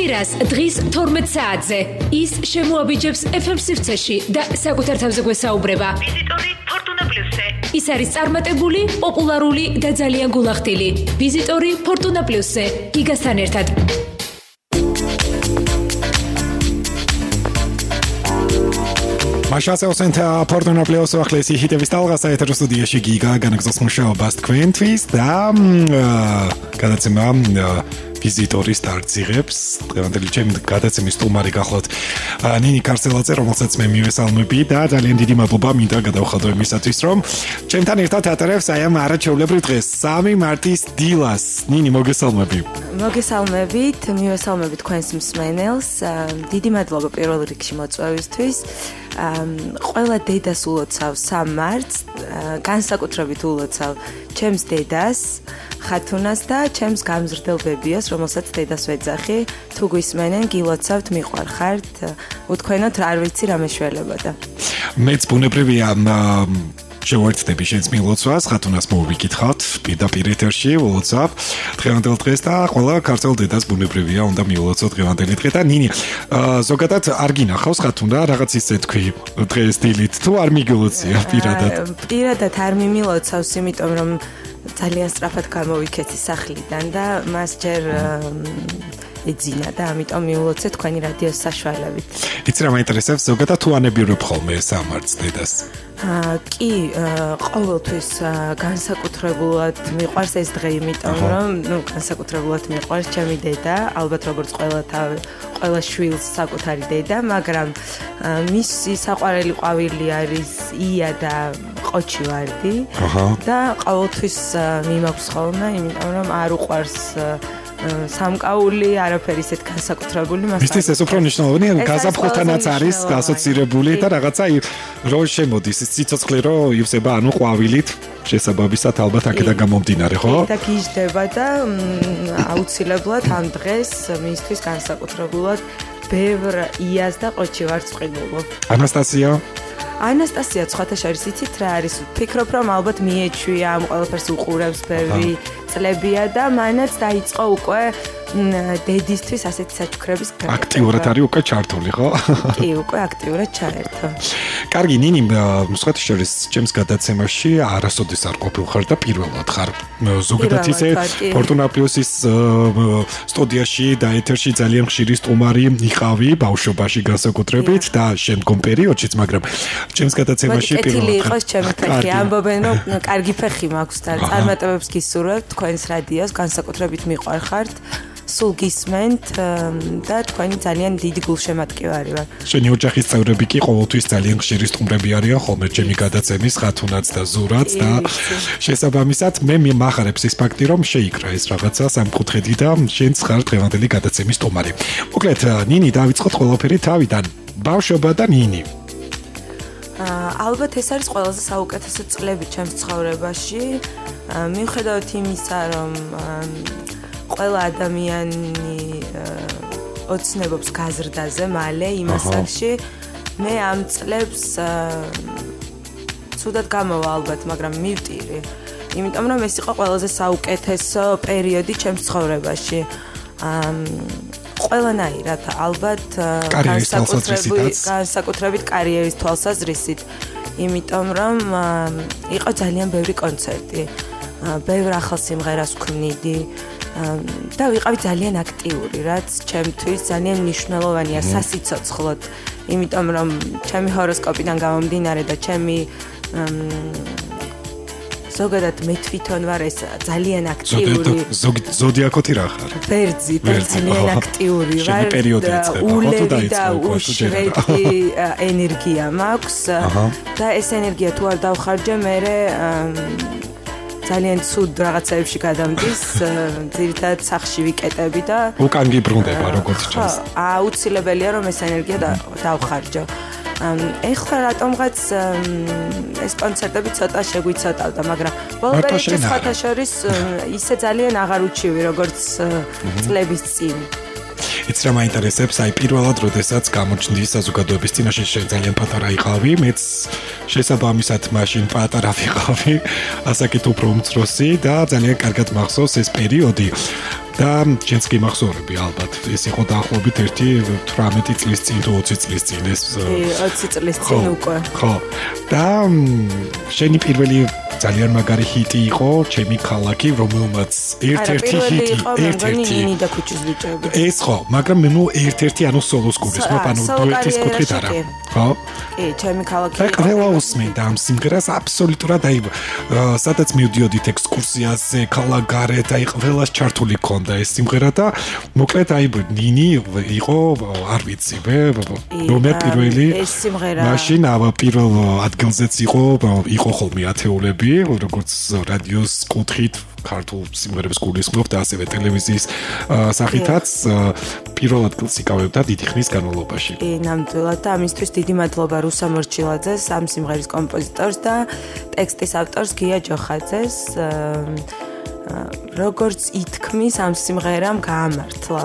კვირას დღის 12 საათზე ის შემოაბიჯებს FM სივრცეში და საკუთარ თავზე გვესაუბრება. ვიზიტორი ფორტუნა პლუსზე. ის არის წარმატებული, პოპულარული და ძალიან გულახდილი. ვიზიტორი ფორტუნა პლუსზე. გიგასთან ერთად. მაშასეოსენთ ფორტუნა პლუს ახლესი ჰიტების ტალღასა ეთერ სტუდიაში გიგა განაგზავს მუშაობას თქვენთვის და გადაცემა ვიზიტორის დარწიღებს დღევანდელი ჩემი გადაცემის სტუმარი გახლავთ ნინი კარსელაძე, რომელსაც მე მივესალმები და ძალიან დიდი მადლობა მინდა გადავხადო იმისათვის, რომ ჩემთან ერთად ატარებს აი ამ არაჩვეულებრივ დღეს 3 მარტის დილას. ნინი, მოგესალმები. მოგესალმებით, მივესალმები თქვენს მსმენელს. დიდი მადლობა პირველ რიგში მოწვევისთვის. ყველა დედას ულოცავ 3 მარტს, განსაკუთრებით ულოცავ ჩემს დედას, ხათუნას და ჩემს გამზრდელ ბებიას, რომელსაც დედას ვეძახი. თუ გვისმენენ, გილოცავთ, მიყვარხართ, უთქვენოთ, არ ვიცი რა მეშველებოდა. მეც ბუნებრივია შევერთდები შენს მილოცვას, ხათუნას მოვიკითხავთ, პირდაპირ ეთერში ულოცავ დღევანდელ დღეს და ყველა ქართველ დედას ბუნებრივია უნდა მიულოცოთ დღევანდელი დღე და ნინი, ზოგადად არ გინახავს ხათუნა რაღაც ისე თქვი დღეს დილით, თუ არ მიგილოცია პირადად? პირადად არ მიმილოცავს, იმიტომ რომ ძალიან სწრაფად გამოვიქეცი სახლიდან და მას ჯერ ეძინა და ამიტომ მიულოცე თქვენი რადიოს საშუალებით. იცი რა მაინტერესებს, ზოგადად თუ ანებიურებ ხოლმე 3 მარტს დედას? კი, ყოველთვის განსაკუთრებულად მიყვარს ეს დღე, იმიტომ რომ განსაკუთრებულად მიყვარს ჩემი დედა, ალბათ როგორც ყველა შვილს საკუთარი დედა, მაგრამ მისი საყვარელი ყვავილი არის ია და ყოჩი ვარდი და ყოველთვის მიმაქვს ხოლმე, იმიტომ რომ არ უყვარს სამკაული, არაფერი ისეთ განსაკუთრებული მას. მისთვის ეს უფრო მნიშვნელოვანია, გაზაფხულთანაც არის ასოცირებული და რაღაცა რო შემოდის ის სიცოცხლე რო ივსება, ანუ ყვავილით შესაბამისად ალბათ აქედან გამომდინარე, ხო? და გიждდება და აუცილებლად ამ დღეს მისთვის განსაკუთრებულად ბევრ იას და ყოჩი ვარც ვყიდულობ. ანასტასია ცხათაშარის იცით რა არის? ვფიქრობ რომ ალბათ მიეჩვია ამ ყველაფერს უყურებს ბევრი წლებია და მანაც დაიწყო უკვე დედისთვის ასეთი საჩუქრების გაკეთება. აქტიურად არის უკვე ჩართული, ხო? კი, უკვე აქტიურად ჩაერთო. კარგი, ნინი, სხვათაშორის ჩემს გადაცემაში არასოდეს არ ყოფილხარ და პირველად ხარ. ზოგადად ისე ფორტუნა პლუსის სტუდიაში და ეთერში ძალიან ხშირი სტუმარი იყავი ბავშვობაში განსაკუთრებით და შემდგომ პერიოდშიც, მაგრამ ჩემს გადაცემაში პირველად ხარ. იყოს ჩემი ფეხი, ამბობენ რომ კარგი ფეხი მაქვს და წარმატებებს გისურვებთ თქვენს რადიოს, განსაკუთრებით მიყვარხართ. სულ გისმენთ და თქვენი ძალიან დიდი გულშემატკივარი ვარ. შენი ოჯახის წევრები კი ყოველთვის ძალიან ხშირი სტუმრები არიან ხოლმე ჩემი გადაცემის ხათუნაც და ზურაც და შესაბამისად მე მიმახარებს ის ფაქტი რომ შეიკრა ეს რაღაცა სამკუთხედი და შენც ხარ დღევანდელი გადაცემის სტუმარი. მოკლედ ნინი დავიწყოთ ყველაფერი თავიდან. ბავშვობა და ნინი. ალბათ ეს არის ყველაზე საუკეთესო წლები ჩემს ცხოვრებაში. მიუხედავად იმისა რომ ყველა ადამიანი ოცნებობს გაზრდაზე მალე იმ ასაკში, მე ამ წლებს ცუდად გამოვა ალბათ, მაგრამ მივტირი. იმიტომ რომ ეს იყო ყველაზე საუკეთესო პერიოდი ჩემს ცხოვრებაში. ყველანაირად ალბათ განსაკუთრებით კარიერის თვალსაზრისით, იმიტომ რომ იყო ძალიან ბევრი კონცერტი, ბევრ ახალ სიმღერას ვქმნიდი. და ვიყავი ძალიან აქტიური, რაც ჩემთვის ძალიან მნიშვნელოვანია სასიცოცხლოდ, იმიტომ რომ ჩემი ჰოროსკოპიდან გამომდინარე და ჩემი ზოგადად მე თვითონ ვარ ეს ძალიან აქტიური ზოდიაკოთი რა ხარ? ვერძი და ძალიან აქტიური ვარ. ულევი და უშრეთი ენერგია მაქვს და ეს ენერგია თუ არ დავხარჯე მე ძალიან ცუდ რაღაცებში გადამდის, ძირითადად სახში ვიკეტები და უკან გიბრუნდება როგორც ჩანს. აუცილებელია რომ ეს ენერგია დავხარჯო. ეხლა რატომღაც ეს კონცერტები ცოტა შეგვიცოტავდა, მაგრამ ბოლო პერიოდში სხვათაშორის ისე ძალიან აღარ უჩივი როგორც წლების წინ. იცი რა მაინტერესებს, აი პირველად როდესაც გამოჩნდი საზოგადოების წინაშე შენ ძალიან პატარა იყავი, მეც შესაბამისად მაშინ პატარა ვიყავი, ასაკით უფრო უმცროსი და ძალიან კარგად მახსოვს ეს პერიოდი. და ჩემს კი მახსოვრები ალბათ ეს იყო დაახლოებით 18 წლის წინ თუ 20 წლის წინ ეს 20 წლის წინ უკვე ხო და შენი პირველი ძალიან მაგარი ჰიტი იყო ჩემი ქალაქი რომელმაც ერთ-ერთი ჰიტი ერთ-ერთი ნინი და ქუჩის ბიჭები ეს ხო მაგრამ მე ერთ-ერთი ანუ სოლოს გულისხმობ ანუ დუეტის კუთხით არა ხო კი ჩემი ქალაქი და ყველა უსმენდა ამ სიმღერას აბსოლუტურად აი სადაც მივდიოდით ექსკურსიაზე ქალაქ გარეთ აი ყველას ჩართული ქონდა ეს სიმღერა და მოკლედ აი ნინი იყო არ ვიცი ნომერ პირველი ეს სიმღერა მაშინ პირველ ადგილზეც იყო ხოლმე ათეულები როგორც რადიოს კუთხით ქართულ სიმღერებს გულისხმობ და ასევე ტელევიზიის სახითაც პირველ ადგილს იკავებდა დიდი ხნის განმავლობაში. ნამდვილად და ამისთვის დიდი მადლობა რუსა მორჩილაძეს, ამ სიმღერის კომპოზიტორს და ტექსტის ავტორს გია ჯოხაძეს. როგორც ითქმის ამ სიმღერამ გაამართლა.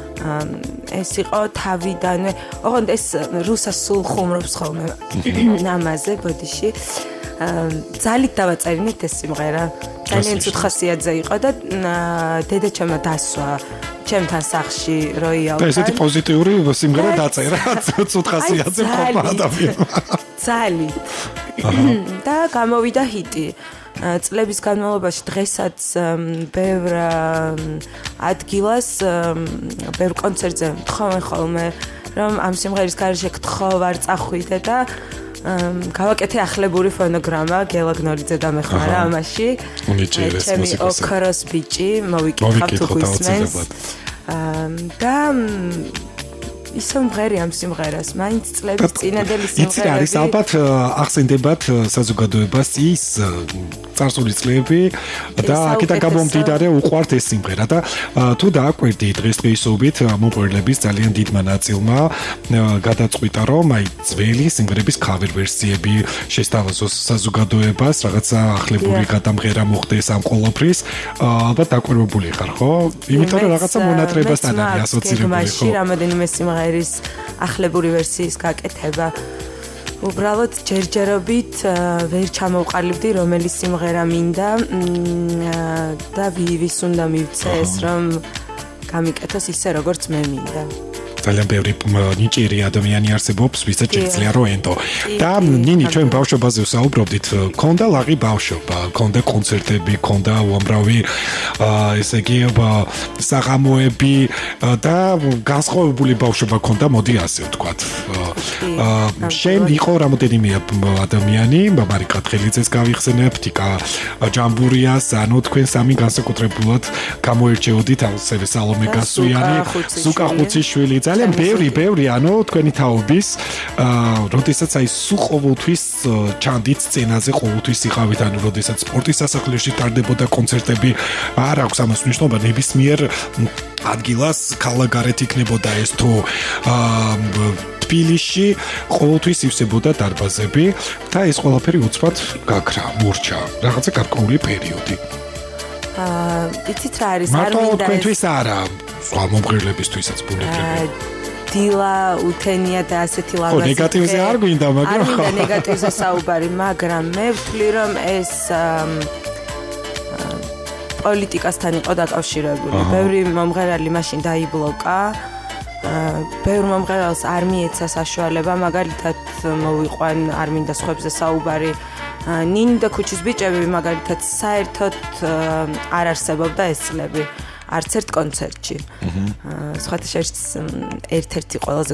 ეს იყო თავიდანვე, ოღონდ ეს რუსა სულ ხუმრობს ხოლმე ამაზე ბოდიში. ძალით დავაწერინეთ ეს სიმღერა. ძალიან ცუთხასიათზე იყო და დედაჩემმა დასვა ჩემთან სახლში როიალთან. და ესეთი პოზიტიური სიმღერა დაწერა ცუთხასიათზე მყოფ ადამიანმა. ძალით. და გამოვიდა ჰიტი. წლების განმავლობაში დღესაც ბევრ ადგილას ბევრ კონცერტზე თხოვენ ხოლმე რომ ამ სიმღერის გარეშე გთხოვ არ წახვიდე და გავაკეთე ახლებური ფონოგრამა გელაგნორიძე დამეხმარა ამაში ჩემი ოქროს ბიჭი მოვიკითხავ თუ გვისმენს და ისო მღერი ამ სიმღერას მაინც წლების წინადელი სიმღერები იცი არის ალბათ ახსენდებათ საზოგადოებას ის წარსული წლები და აქედან გამომდინარე უყვართ ეს სიმღერა და თუ დააკვირდი დღესდღეობით მომღერლების ძალიან დიდმა ნაწილმა გადაწყვიტა რომ აი ძველი სიმღერების cover ვერსიები შესთავაზოს საზოგადოებას რაღაცა ახლებური გადამღერა მოხდეს ამ ყოველფრის ალბათ დაკვირვებული ხარ ხო იმიტომ რომ რაღაცა მონატრებასთან არის ასოცირებული ხო რამოდენიმე სიმღერის ახლებური ვერსიის გაკეთება უბრალოდ ჯერჯერობით ვერ ჩამოვყალიბდი რომელი სიმღერა მინდა და ვის უნდა მივცე ეს რომ გამიკეთოს ისე როგორც მე მინდა ძალიან ბევრი ნიჭიერი ადამიანი არსებობს, ვისაც შეიძლება რომ ენტო. და ნინი ჩვენ ბავშვობაზე ვსაუბრობდით, ქონდა ლაღი ბავშვობა, ქონდა კონცერტები, ქონდა უამრავი ესე იგი საღამოები და განსხვავებული ბავშვობა ქონდა, მოდი ასე ვთქვათ. შენ იყო რამოდენიმე ადამიანი, მარიკა თხელიძეს გავიხსენებ, თიკა ჯამბურიას, ანუ თქვენ სამი განსაკუთრებულად გამოერჩეოდით, ასევე სალომე გასუიანი, სუკა ხუციშვილი ძალიან ბევრი ანუ თქვენი თაობის როდესაც აი სულ ყოველთვის ჩანდით სცენაზე ყოველთვის იყავით ანუ როდესაც სპორტის სასახლეში ტარდებოდა კონცერტები არ აქვს ამას მნიშვნელობა ნებისმიერ ადგილას ქალაქგარეთ იქნებოდა ეს თუ თბილისში ყოველთვის ივსებოდა დარბაზები და ეს ყველაფერი უცბად გაქრა მურჩა რაღაცა გარკვეული პერიოდი იცით რა არის არ მინდა თქვენთვის არა სხვა მომღერლებისთვისაც ბუნებრივია დილა უთენია და ასეთი ლამაზი ხო ნეგატივზე არ გვინდა მაგრამ ხო არ მინდა ნეგატივზე საუბარი მაგრამ მე ვთვლი რომ ეს პოლიტიკასთან იყო დაკავშირებული ბევრი მომღერალი მაშინ დაიბლოკა ბევრ მომღერალს არ მიეცა საშუალება მაგალითად მოვიყვან არ მინდა სხვებზე საუბარი ნინი და ქუჩის ბიჭები მაგალითად საერთოდ არ არსებობდა ეს წლები არც ერთ კონცერტში. სხვათა შორის ერთ-ერთი ყველაზე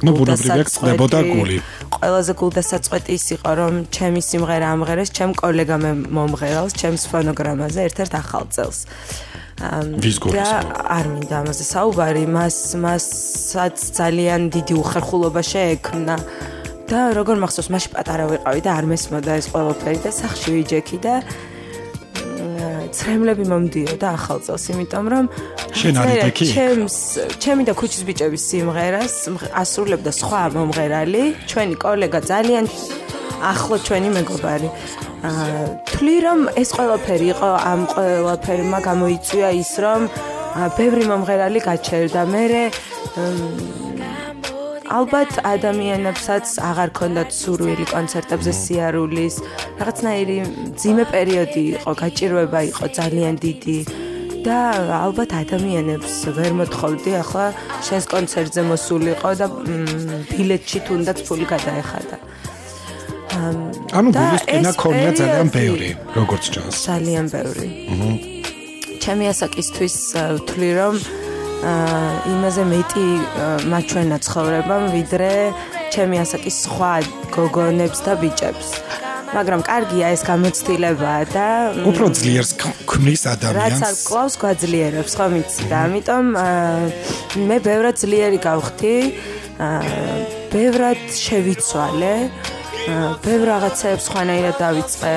გულდასაწყვეტი ის იყო რომ ჩემი სიმღერა ამღერეს ჩემ კოლეგამ მომღერალს ჩემს ფონოგრამაზე ერთ-ერთ ახალ წელს. და არ მინდა ამაზე საუბარი მასაც ძალიან დიდი უხერხულობა შეექმნა და როგორ მახსოვს მაშინ პატარა ვიყავი და არ მესმოდა ეს ყველაფერი და სახში ვიჯექი და ცრემლები მომდიოდა ახალ წელს იმიტომ რომ შენ არ იდექი ჩემი და ქუჩის ბიჭების სიმღერას ასრულებდა სხვა მომღერალი ჩვენი კოლეგა ძალიან ახლო ჩვენი მეგობარი თვლი რომ ეს ყველაფერი იყო ამ ყველაფერმა გამოიწვია ის რომ ბევრი მომღერალი გაჩერდა მერე ალბათ ადამიანებსაც აღარ ქონდათ სურვილი კონცერტებზე სიარულის რაღაცნაირი ძიმე პერიოდი იყო გაჭირვება იყო ძალიან დიდი და ალბათ ადამიანებს ვერ მოთხოვდი ახლა შენს კონცერტზე მოსულიყო და ბილეთში თუნდაც ფული გადაეხადა. ანუ ბულუსკინა ქონია ძალიან ბევრი, როგორც ჩანს. ძალიან ბევრი. ჩემი ასაკისთვის ვთვლი რომ იმაზე მეტი მაჩვენა ცხოვრებამ ვიდრე ჩემი ასაკის სხვა გოგონებს და ბიჭებს. მაგრამ კარგია ეს გამოცდილებაა და უფრო ძლიერს ქმნის ადამიანს. რაც არ კლავს გვაძლიერებს, ხო მიცი და ამიტომ მე ბევრად ძლიერი გავხდი, ბევრად შევიცვალე, ბევრ რაღაცებს ხვანაირად დავიწყე.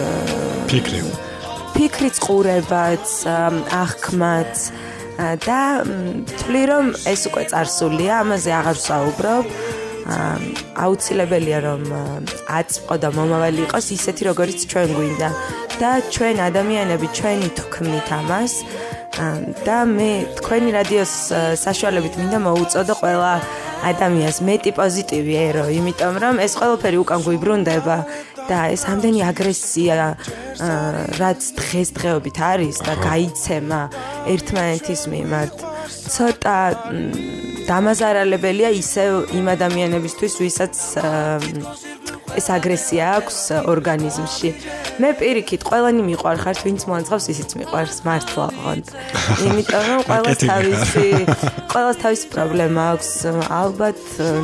ფიქრიც ყურებაც, აღქმაც და ვთვლი რომ ეს უკვე წარსულია, ამაზე აღარ ვსაუბრობ. აუცილებელია რომ აწმყო და მომავალი იყოს ისეთი როგორიც ჩვენ გვინდა და ჩვენ ადამიანები ჩვენი თუ ქმნით ამას და მე თქვენი რადიოს საშუალებით მინდა მოუწოდო ყველა ადამიანს მეტი პოზიტივი ერო, იმიტომ რომ ეს ყველაფერი უკან გვიბრუნდება და ეს ამდენი აგრესია რაც დღესდღეობით არის და გაიცემა ერთმანეთის მიმართ ცოტა დამაზარალებელია ისევ იმ ადამიანებისთვის, ვისაც ეს აგრესია აქვს ორგანიზმში. მე პირიქით, ყველანი მიყვარხართ, ვინც მოაწყავს, ისიც მიყვარს მართლა ოღონდ. იმიტომ რომ ყველას თავისი პრობლემა აქვს, ალბათ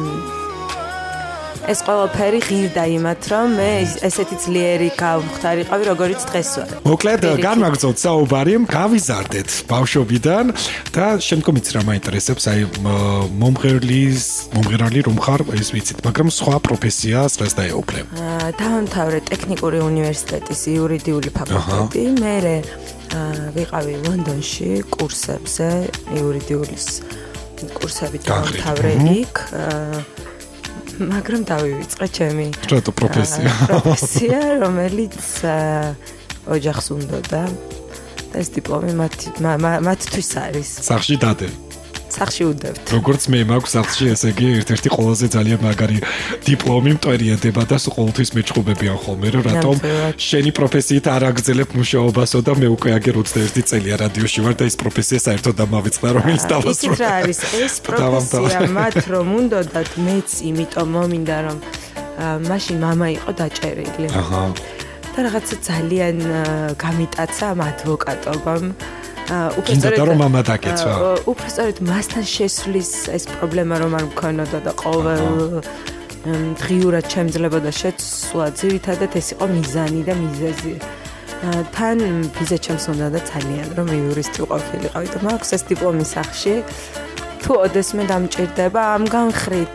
ეს ყველაფერი ღირდა იმათ, რომ მე ესეთი ძლიერი გავხდარიყავი, როგორიც დღეს ვარ. მოკლედ, განვაგრძოთ საუბარი, გავიზარდეთ ბავშვობიდან და შემდგომიც რა მაინტერესებს, აი მომღერალი რომ ხარ, ეს ვიცით, მაგრამ სხვა პროფესიას რას დაეუფლებ? დავამთავრე ტექნიკური უნივერსიტეტის იურიდიული ფაკულტეტი, მერე ვიყავი ლონდონში კურსებზე, იურიდიულის კურსები დავამთავრე იქ. მაგრამ დავივიწყე ჩემი პროფესია, რომელიც ოჯახს უნდოდა და ეს დიპლომი მათთვის არის. სახში დადე. სახში უდევთ. როგორც მე მაქვს სახში, ესე იგი ერთ-ერთი ყველაზე ძალიან მაგარი დიპლომი მტვერიანდება და ყოველთვის მეჭუბებიან ხოლმე, რომ რატომ შენი პროფესიით არ აგრძელებ მუშაობასო და მე უკვე აგერ 21 წელია რადიოში ვარ და ეს პროფესია საერთოდ დამავიწყდა, რომელიც დავასრულე. ის რა არის ეს პროფესია მათ რომ უნდოდათ მეც იმიტომ მომინდა რომ მაშინ მამა იყო დაჭერილი. და რაღაცა ძალიან გამიტაცა ამ ადვოკატობამ. უბრალოდ მამა დაკეცვა. უბრალოდ მასთან შესვლის ეს პრობლემა რომ არ მქონოდა და ყოველ დღიურად შემძლებოდა შეცვლა, ძირითადად ეს იყო მიზანი და მიზეზი. თან ვიზა ჩემს უნდა და ძალიან რომ იურისტი ყოფილიყავი და მაქვს ეს დიპლომი სახში. თუ ოდესმე დამჭირდება ამ განხრით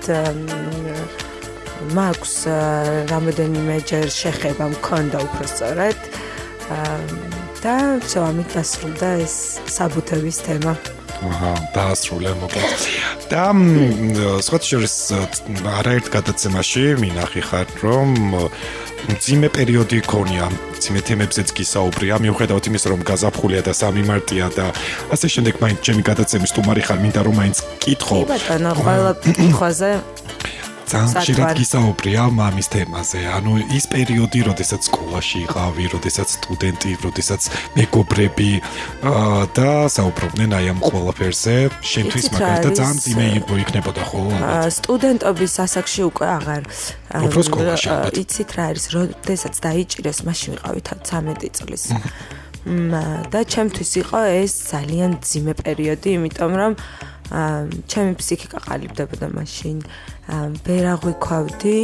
მაქვს რამოდენიმეჯერ შეხება მქონდა უბრალოდ და ამით დასრულდა ეს საბუთების თემა. დაასრულე მოკლედ. და სხვათა შორის არაერთ გადაცემაში მინახი ხარ, რომ მძიმე პერიოდი ქონია, მძიმე თემებზეც გისაუბრია, მიუხედავად იმისა, რომ გაზაფხულია და 3 მარტია და ასე შემდეგ, მაინც ჩემი გადაცემის სტუმარი ხარ, მინდა რომ მაინც კითხო. კი ბატონო, ყველა კითხვაზე ძალიან ხშირად გისაუბრია მამის თემაზე. ანუ ის პერიოდი, როდესაც სკოლაში იყავი, როდესაც სტუდენტი, როდესაც მეგობრები და საუბრობდნენ აი ამ ყველაფერზე, შენთვის მაგალითად ძალიან ძიმე იქნებოდა ხო? სტუდენტობის ასაკში უკვე აღარ. უფრო სკოლაში. იცით რა არის, როდესაც დაიჭირეს, მაშინ ვიყავი 13 წლის. და ჩემთვის იყო ეს ძალიან ძიმე პერიოდი, იმიტომ რომ ჩემი ფსიქიკა ყალიბდებოდა მაშინ. ვერ აღვიქვავდი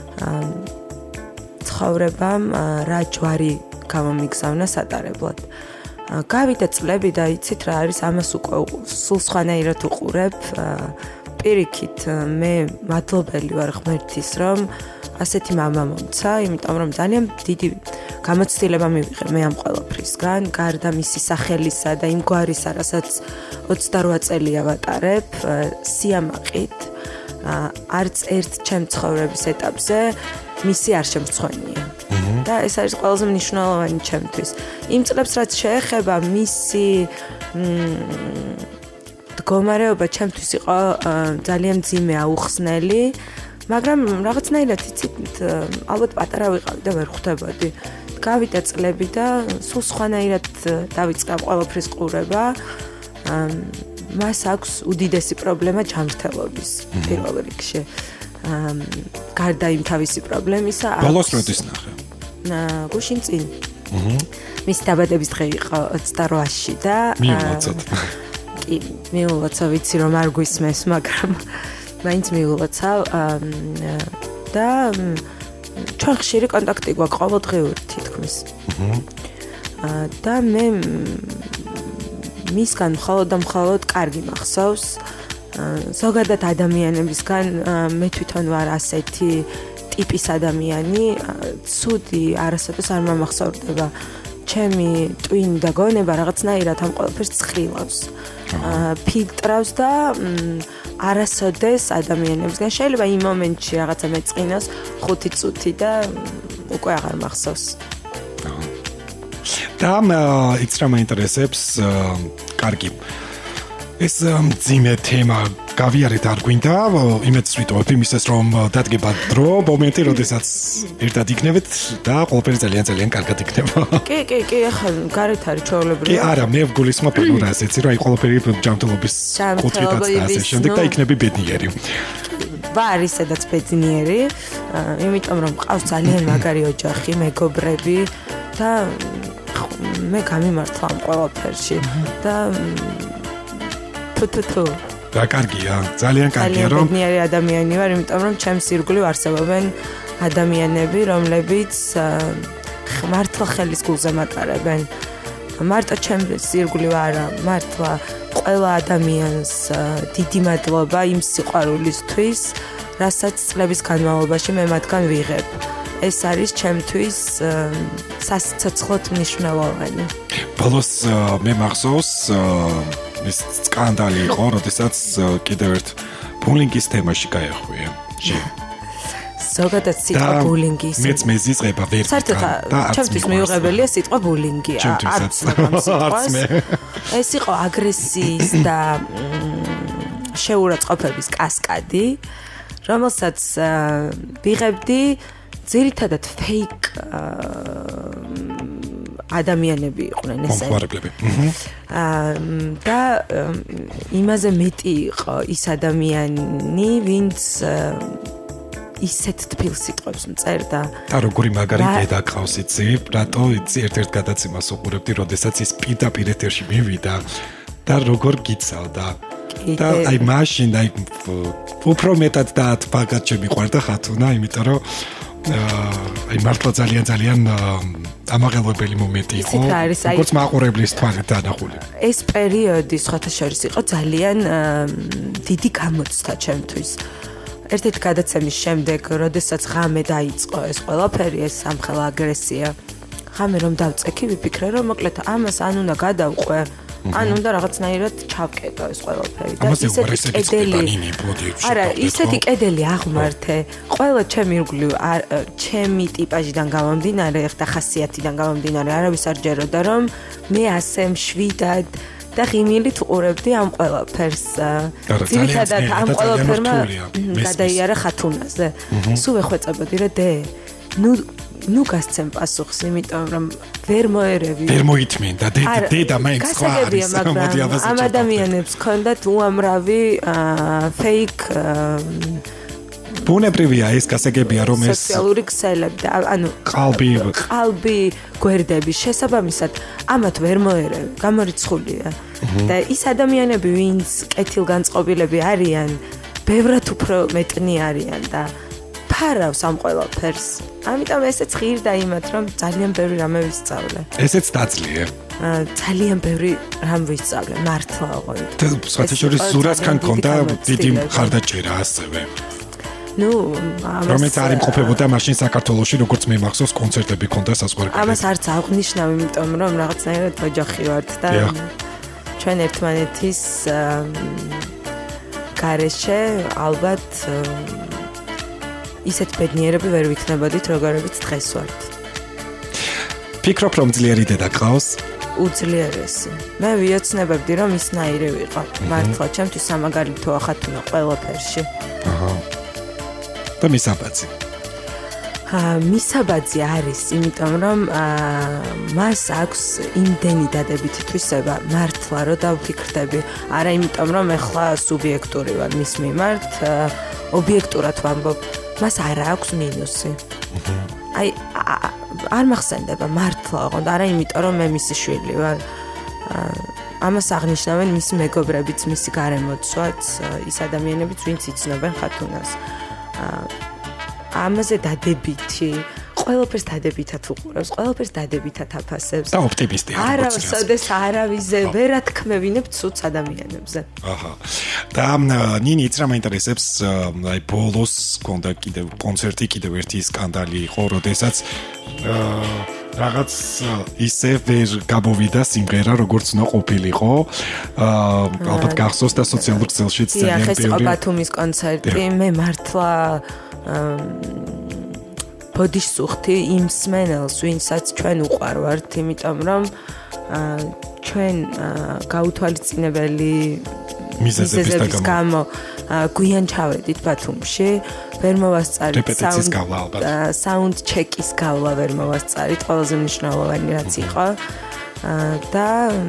ცხოვრებამ რა ჯვარი გამომიგზავნა სატარებლად. გავიდა წლები და იცით რა არის, ამას უკვე სულ სხვანაირად უყურებ. პირიქით, მე მადლობელი ვარ ღმერთის, რომ ასეთი მამა მომცა, იმიტომ რომ ძალიან დიდი გამოცდილება მივიღე მე ამ ყველაფრისგან, გარდა მისი სახელისა და იმ გვარისა, რასაც 28 წელია ვატარებ, სიამაყით. არც ერთ ჩემ ცხოვრების ეტაპზე მისი არ შემრცხვენია. და ეს არის ყველაზე მნიშვნელოვანი ჩემთვის. იმ წლებს რაც შეეხება მისი მდგომარეობა ჩემთვის იყო ძალიან მძიმე აუხსნელი, მაგრამ რაღაცნაირად იცით, ალბათ პატარა ვიყავი და ვერ ხვდებოდი. გავიდა წლები და სულ სხვანაირად დავიწყე ყველაფრის ყურება. მას აქვს უდიდესი პრობლემა ჯანმრთელობის პირველ რიგში. გარდა იმ თავისი პრობლემისა, ბოლოს როდის ნახე? გუშინ წინ. მის დაბადების დღე იყო 28-ში და მიულოცოთ. კი, მიულოცო, ვიცი რომ არ გვისმენს, მაგრამ მაინც მიულოცავ და ჩვენ ხშირი კონტაქტი გვაქვს ყოველდღიური თითქმის. და მე მისგან მხოლოდ კარგი მახსოვს. ზოგადად ადამიანებისგან მე თვითონ ვარ ასეთი ტიპის ადამიანი, ცუდი არასოდეს არ მომახსოვრდება. ჩემი ტვინი და გონება რაღაცნაირად ამ ყველაფერს ცხილავს. ფილტრავს და არასოდეს ადამიანებისგან შეიძლება იმ მომენტში რაღაცა მეწყინოს 5 წუთი და უკვე აღარ მახსოვს. და ის რა მაინტერესებს, კარგი. ეს ძიმე თემა გავიარეთ არ გვინდა, იმედს ვიტოვებ იმისას რომ დადგება დრო, მომენტი, როდესაც ერთად იქნებით და ყველაფერი ძალიან კარგად იქნება. კი, ახლა გარეთ არის ჩვეულებრივი. კი, არა, მე ვგულისხმობ რა ასეთი, რა ყველაფერი ჯანმრთელობის კუთხითაც და ასე შემდეგ და იქნები ბედნიერი. ვარ ისედაც ბედნიერი, იმიტომ რომ მყავს ძალიან მაგარი ოჯახი, მეგობრები და მე გამიმართლა ამ ყველაფერში და თუ და კარგია, ძალიან კარგია რომ ბედნიერი ადამიანი ვარ, იმიტომ რომ ჩემს ირგვლივ არსებობენ ადამიანები, რომლებიც მართლა ხელის გულზე მატარებენ. მარტო ჩემს ირგვლივ არა, მართლა ყველა ადამიანს დიდი მადლობა იმ სიყვარულისთვის, რასაც წლების განმავლობაში მე მათგან ვიღებ. ეს არის ჩემთვის სასიცოცხლოდ მნიშვნელოვანი. ბოლოს მე მახსოვს ის სკანდალი იყო, როდესაც კიდევ ერთ ბულინგის თემაში გაეხვია. ზოგადად სიტყვა ბულინგი ის. მეც მეზიზღება ვერ და ჩემთვის მიუღებელია სიტყვა ბულინგი. არც მე. ეს იყო აგრესიის და შეურაცხყოფების კასკადი, რომელსაც ვიღებდი ძირითადად fake ადამიანები იყვნენ ესე. და იმაზე მეტი იყო ის ადამიანი, ვინც ისეთ თბილ სიტყვებს მწერდა. და როგორი მაგარი დედა ყავს იცი, რატო იცი ერთ-ერთ გადაცემას უყურებდი, როდესაც ის პირდაპირ ეთერში მივიდა და როგორ გიცავდა. და აი მაშინ აი უფრო მეტად დაათბაგად შემიყვარდა ხათუნა, იმიტომ რომ აი მართლა ძალიან ამაღელვებელი მომენტი იყო. როგორც მაყურებლის თვალით დანახული. ეს პერიოდი სხვათა შორის იყო ძალიან დიდი გამოცდა ჩემთვის. ერთ-ერთი გადაცემის შემდეგ, როდესაც ღამე დაიწყო ეს ყველაფერი, ეს სამხელა აგრესია, ღამე რომ დავწექი, ვიფიქრე რომ მოკლედ ამას ან უნდა გადავყვე, ან უნდა რაღაცნაირად ჩავკეტო ეს ყველაფერი და ისეთი კედელი აღმართე. ყველა ჩემი ირგვლივ ჩემი ტიპაჟიდან გამომდინარე, ხდა ხასიათიდან გამომდინარე, არავის არ ჯეროდა რომ მე ასე მშვიდად და ღიმილით უყურებდი ამ ყველაფერს. ძირითადად ამ ყველაფერმა გადაიარა ხათუნაზე. სულ ეხვეწებოდი რა დე. ნუ გასცემ პასუხს, იმიტომ რომ ვერ მოერევი. ვერ მოითმინდა დედა მაინც სხვა არის. ამ ადამიანებს ქონდათ უამრავი fake ბუნებრივია ეს გასაგებია რომ ეს სოციალური ქსელები და ანუ ყალბი გვერდები შესაბამისად ამათ ვერ მოერევი, გამორიცხულია. და ის ადამიანები, ვინც კეთილგანწყობილები არიან, ბევრად უფრო მეტნი არიან და ფარავს ამ ყველაფერს. ამიტომ ესეც ღირდა იმათ, რომ ძალიან ბევრი რამე ვისწავლე. ესეც დაძლია. ძალიან ბევრი რამ ვისწავლე, მართლა ოღონდ. სხვათა შორის ზურასთან ქონდა დიდი მხარდაჭერა ასევე. რომელიც არ იმყოფებოდა მაშინ საქართველოში, როგორც მე მახსოვს, კონცერტები ქონდა საზღვარგარეთ. ამას არც აღნიშნავ, იმიტომ რომ რაღაცნაირად ოჯახი ვართ და ჩვენ ერთმანეთის გარეშე ალბათ ისეთ ბედნიერები ვერ ვიქნებოდით, როგორებიც დღეს ვართ. ფიქრობ, რომ ძლიერი დედა ყავს? უძლიერესი. მე ვიოცნებებდი, რომ ის ნაირი ვიყო. მართლა ჩემთვის სამაგარი თუ ახათუნა ყველაფერში. და მისაბაძი. მისაბაძი არის, იმიტომ რომ მას აქვს იმდენი დადებითი თვისება მართლა რომ დავფიქრდები. არა იმიტომ რომ ეხლა სუბიექტური ვარ მის მიმართ, ობიექტურად ვამბობ, მას არ აქვს მინუსი. აი არ მახსენდება მართლა, ოღონდ არა იმიტომ რომ მე მისი შვილი ვარ. ამას აღნიშნავენ მისი მეგობრებიც, მისი გარემოცვაც, ის ადამიანებიც, ვინც იცნობენ ხათუნას. ამაზე დადებითი, ყველაფერს დადებითად უყურებს, ყველაფერს დადებითად აფასებს. და ოპტიმისტია. არავის არავიზე ვერ ათქმევინებ ცუც ადამიანებზე. აჰა. და ნინი იცი რა მაინტერესებს, აი ბოლოს კონდა კიდევ კონცერტი, კიდევ ერთი სკანდალი იყო, როდესაც რაღაც ისე ვერ გამოვიდა სიმღერა, როგორც უნდა ყოფილიყო. ალბათ გახსოვს და სოციალურ ქსელშიც ძალიან ბევრი. ეს იყო ბათუმის კონცერტი, მე მართლა ბოდიშს უხდი იმ სმენელს, ვინცაც ჩვენ უყვარვართ, იმიტომ რომ ჩვენ გაუთვალისწინებელი მიზეზების გამო გვიან ჩავედით ბათუმში, ვერ მოვასწარით საუნდ ჩეკის გავლა ვერ მოვასწარით, ყველაზე მნიშვნელოვანი რაც იყო და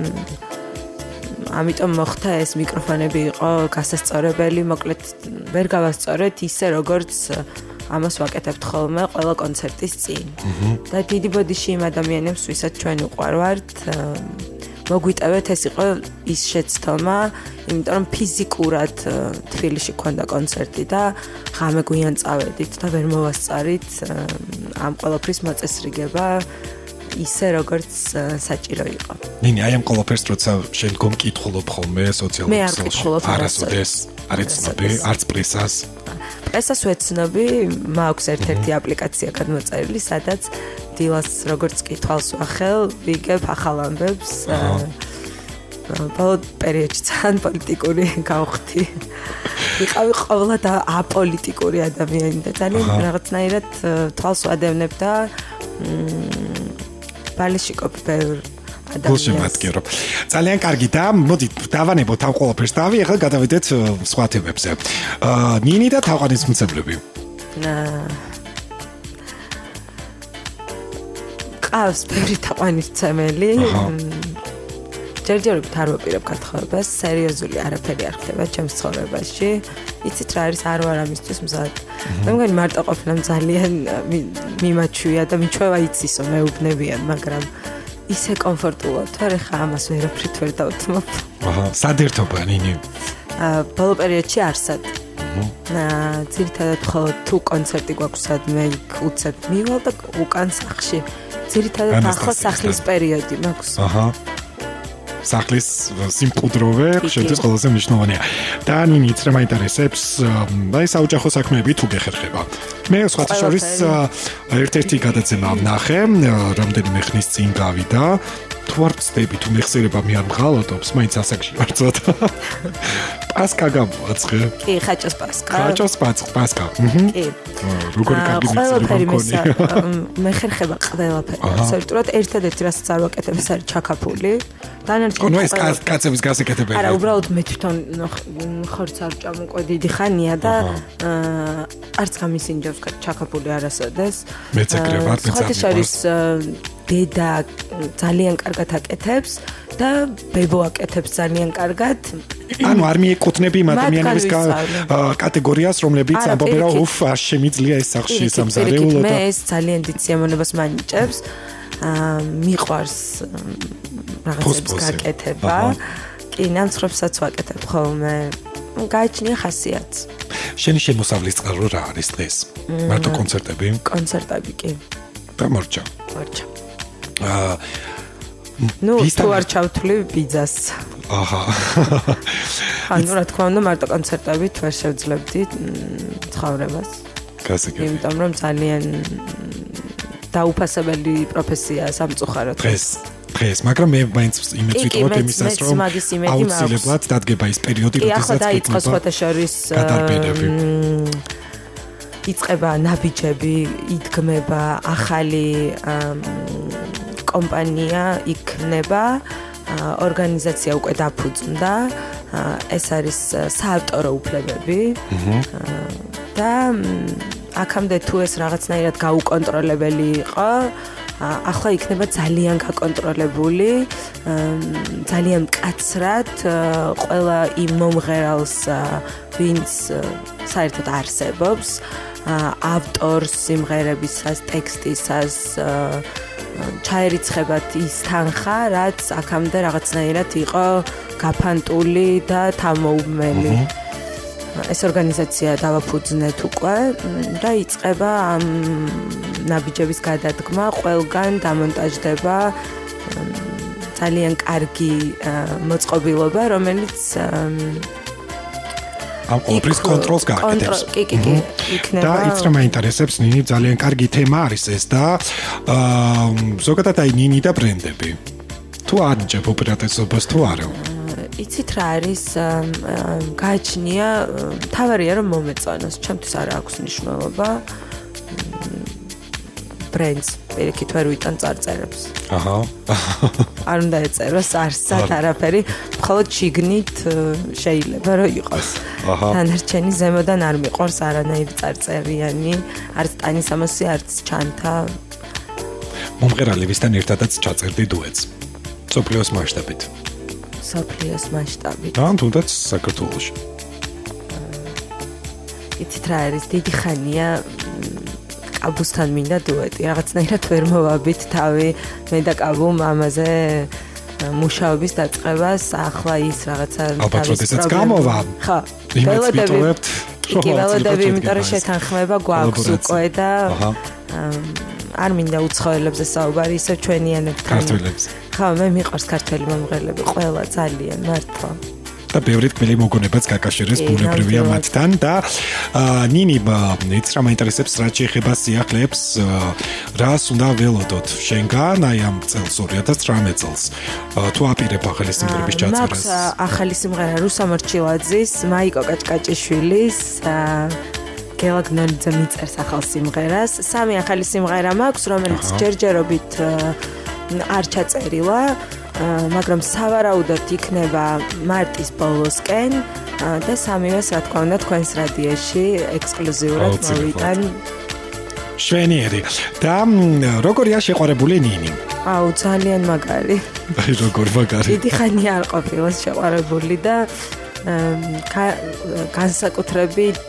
ამიტომ მოხდა ეს მიკროფონები იყო გასასწორებელი, მოკლედ ვერ გავასწორეთ ისე როგორც ამას ვაკეთებთ ხოლმე ყველა კონცერტის წინ. და დიდი ბოდიში იმ ადამიანებს, ვისაც ჩვენ უყვარვართ, მოგვიტევეთ, ეს იყო ის შეცდომა, იმიტომ რომ ფიზიკურად თბილისში ქონდა კონცერტი და ღამე გვიან წავედით და ვერ მოვასწარით ამ ყველაფრის მოწესრიგება ისე როგორც საჭირო იყო. ნინი, აი ამ ყველაფერს როცა შემდგომ კითხულობ ხოლმე სოციალურ ქსელში, არასოდეს არ იცნობი, არც პრესას. პრესას ვეცნობი, მაქვს ერთ-ერთი აპლიკაცია გადმოწერილი, სადაც დილას როგორც კითხვას ვახელ, ვიგებ ახალ ამბებს. ბოლო პერიოდში ძალიან პოლიტიკური გავხდი. ვიყავი ყოველად აპოლიტიკური ადამიანი და ძალიან რაღაცნაირად თვალს ვადევნებ და ბალეში ყოფ ბევრ ადამიანს. ძალიან კარგი და მოდი დავანებოთ ამ ყველაფერს და ახლა გადავიდეთ სხვა თემებზე. ნინი და თაყვანისმცემლები. ყავს ბევრი თაყვანისმცემელი. ჯერჯერობით არ ვაპირებ გათხოვებას, სერიოზული არაფერი არ ხდება ჩემს ცხოვრებაში. იცით რა არის, არ ვარ ამისთვის მზად. მე მგონი მარტო ყოფნა ძალიან მიმაჩვია და მიჩვევა იცისო მეუბნებიან, მაგრამ ისე კომფორტულად ვარ, ხა ამას ვერაფრით ვერ დავთმობ. აჰა, სადერთობა ნინი? ბოლო პერიოდში არსად. ძირითადად მხოლოდ თუ კონცერტი გვაქვს სადმე უცებ მივალ და უკან სახლში. ძირითადად ახლა სახლის პერიოდი მაქვს. აჰა. სახლის სიმყუდროვე შედის ყველაზე მნიშვნელოვანია. და ნინი იცი რა მაინტერესებს, აი საოჯახო საქმეები თუ გეხერხება. მე სხვათა შორის ერთ-ერთი გადაცემა ვნახე, რამდენიმე ხნის წინ გავიდა. თუ არ ვწდები, თუ მეხსიერება მე არ მღალატობს, მაინც ასაკში ვარ ცოტა. პასკა გამოაცხე. კი, ხაჭოს პასკა. ხაჭოს პასკა. კი. როგორი კარგი ყველაფერი მე ხერხება ყველაფერი. საერთოდ ერთადერთი რასაც არ ვაკეთებ, ეს არის ჩაკაფული. ანუ ეს კაცების გასაკეთებელი. არა, უბრალოდ მე თვითონ ხორც არ ჭამყო დიდი ხანია და არც გამისინჯებს ჩაკაფული არასოდეს. მეც ეგრე ვარ, მეც ხოთი შორის დედა ძალიან კარგად აკეთებს და ბებო აკეთებს ძალიან კარგად. ანუ არ მიეკუთვნები იმ ადამიანების კატეგორიას, რომლებიც ამბობენ რომ უფ არ შემიძლია ეს სახში სამზარეულო და მე ეს ძალიან დიდ სიამოვნებას მანიჭებს. მიყვარს რაღაცებს გაკეთება. კი, ნამცხრობსაც ვაკეთებ ხოლმე. გაიჩნია ხასიათს. შენი შემოსავლის წყარო რა არის დღეს? მარტო კონცერტები? კონცერტები კი. და მარჩა. მარჩა. ნუ თუ არ ჩავთვლი ბიძას. აჰა. ანუ რა თქმა უნდა მარტო კონცერტებით ვერ შევძლებდი ცხოვრებას. გასაგებია. იმიტომ რომ ძალიან დაუფასებელი პროფესია სამწუხაროდ. დღეს, მაგრამ მე მაინც იმეც ვიტყოდ იმისას, რომ აუცილებლად დადგება ის პერიოდი, როდესაც დაიწყო სხვათა შორის გადარბენები. იწყება ნაბიჯები, იდგმება ახალი კომპანია იქნება, ორგანიზაცია უკვე დაფუძნდა, ეს არის საავტორო უფლებები და აქამდე თუ ეს რაღაცნაირად გაუკონტროლებელი იყო, ახლა იქნება ძალიან გაკონტროლებული, ძალიან მკაცრად ყველა იმ მომღერალს, ვინც საერთოდ არსებობს, ავტორს, სიმღერებისას, ტექსტისას ჩაერიცხებათ ის თანხა, რაც აქამდე რაღაცნაირად იყო გაფანტული და თამოუბნელი. ეს ორგანიზაცია დავაფუძნეთ უკვე და იწყება ამ ნაბიჯების გადადგმა, ყველგან დამონტაჟდება ძალიან კარგი მოწყობილობა, რომელიც ამ ყოველთვის კონტროლს გააკეთებს. კი, იქნება. და იცი რა მაინტერესებს, ნინი, ძალიან კარგი თემა არის ეს და ზოგადად აი ნინი და ბრენდები. თუ ანჯებ ოპერატესობას თუ არა? იცით რა არის, გააჩნია, თავარია რომ მომეწონოს, ჩემთვის არ აქვს მნიშვნელობა. ბრენდს პირიქით ვერ ვიტან წარწერებს. აჰა. არ უნდა ეწეროს არსად არაფერი, მხოლოდ შიგნით შეიძლება რომ იყოს. დანარჩენი ზემოდან არ მიყვარს არანაირი წარწერიანი, არც ტანის ამოსი, არც ჩანთა. მომღერალებისთან ერთადაც ჩაწერდი დუეტს. სოფლიოს მასშტაბით. სოფლიოს მასშტაბით. ან თუნდაც საქართველოში. იცით რა არის, დიდი ხანია კაბუსთან მინდა დუეტი. რაღაცნაირად ვერ მოვაბით თავი მე და კაბუმ ამაზე მუშაობის დაწყებას, ახლა ის რაღაცა ალბათ როდესაც გამოვა. ხო. ველოდებით. კი, ველოდები, იმიტომ რომ შეთანხმება გვაქვს უკვე და არ მინდა უცხოელებზე საუბარი, ისევ ჩვენიანებთან. ქართველებს. ხო, მე მიყვარს ქართველი მომღერლები, ყველა ძალიან მართლა. და ბევრი თქმელი მოგონებაც გაკავშირეს ბუნებრივია მათთან და ნინი იცი რა მაინტერესებს რა შეეხება სიახლეებს რას უნდა ველოდოთ შენგან აი ამ წელს 2018 წელს თუ აპირებ ახალი სიმღერების ჩაწერას მაქვს ახალი სიმღერა რუსა მორჩილაძის მაიკო კაჭკაჭიშვილის გელა გნოლიძე მიწერს ახალ სიმღერას სამი ახალი სიმღერა მაქვს რომელიც ჯერჯერობით არ ჩაწერილა მაგრამ სავარაუდოდ იქნება მარტის ბოლოსკენ და სამივეს რა თქმა უნდა თქვენს რადიოში ექსკლუზიურად მოვიტან. შვენიერი. და როგორია შეყვარებული ნინი? აუ ძალიან მაგარი. აი როგორ მაგარი. დიდი ხანი არ ყოფილა შეყვარებული და განსაკუთრებით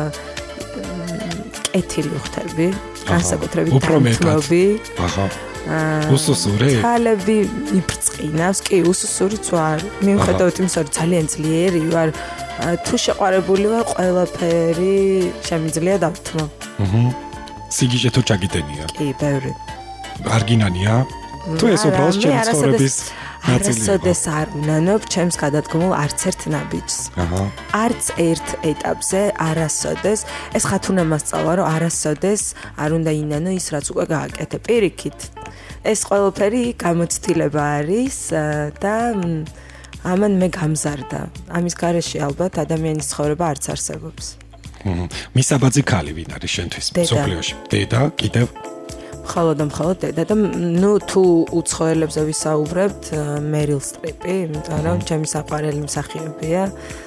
კეთილი ვხდები, განსაკუთრებით თმობი. აჰა. უსუსური? თალები იბწყინავს, კი, უსუსურიც ვარ. მიუხედავად იმისა, რომ ძალიან ძლიერი ვარ, თუ შეყვარებული ვარ, ყველაფერი შემიძლია დავთმო. სიგიჟე თუ ჩაგიტენია? კი, ბევრი. არგინანია? თუ ეს უბრალოდ ჩემი ცხოვრების ნაწილია. არასოდეს არ ვნანობ ჩემს გადადგმულ არც ერთ ნაბიჯს. აჰა. არც ერთ ეტაპზე არასოდეს ეს ხათუნა მასწავლა, რომ არასოდეს არ უნდა ინანო ის რაც უკვე გააკეთე. პირიქით ეს ყველაფერი გამოცდილება არის და ამან მე გამზარდა. ამის გარეშე ალბათ ადამიანის ცხოვრება არც არსებობს. მისაბაძი ქალი ვინ არის შენთვის სოფლიოში? დედა, კიდევ? მხოლოდ დედა და ნუ თუ უცხოელებზე ვისაუბრებთ, მერილ სტრიპი, იმიტომ რომ ჩემი საყვარელი მსახიობია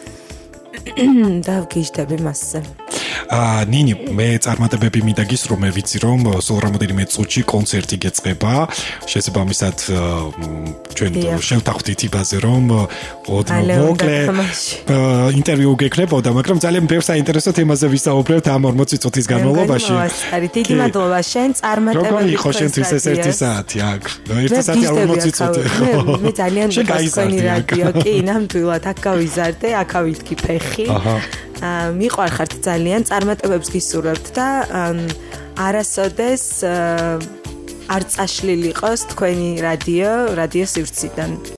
და ვგიჟდები მასზე. ნინი, მე წარმატებები მინდა გისურვო, მე ვიცი რომ სულ რამოდენიმე წუთში კონცერტი გეწყება. შესაბამისად ჩვენ შევთანხმდით იმაზე რომ მოკლე ინტერვიუ გეკრებოდა, მაგრამ ძალიან ბევრ საინტერესო თემაზე ვისაუბრებთ ამ 40 წუთის განმავლობაში. დიდი მადლობა შენ, წარმატებები. როგორ იყო შენთვის ეს 1 საათი აქ? 1 საათი 40 წუთი. მე ძალიან მოგესწრები რადიო, კი, ნამდვილად აქ გავიზარდე, აქ ავიდგი ფეხი. მიყვარხართ ძალიან, წარმატებებს გისურვებთ და არასოდეს არ წაშლილი იყოს თქვენი რადიო სივრციდან.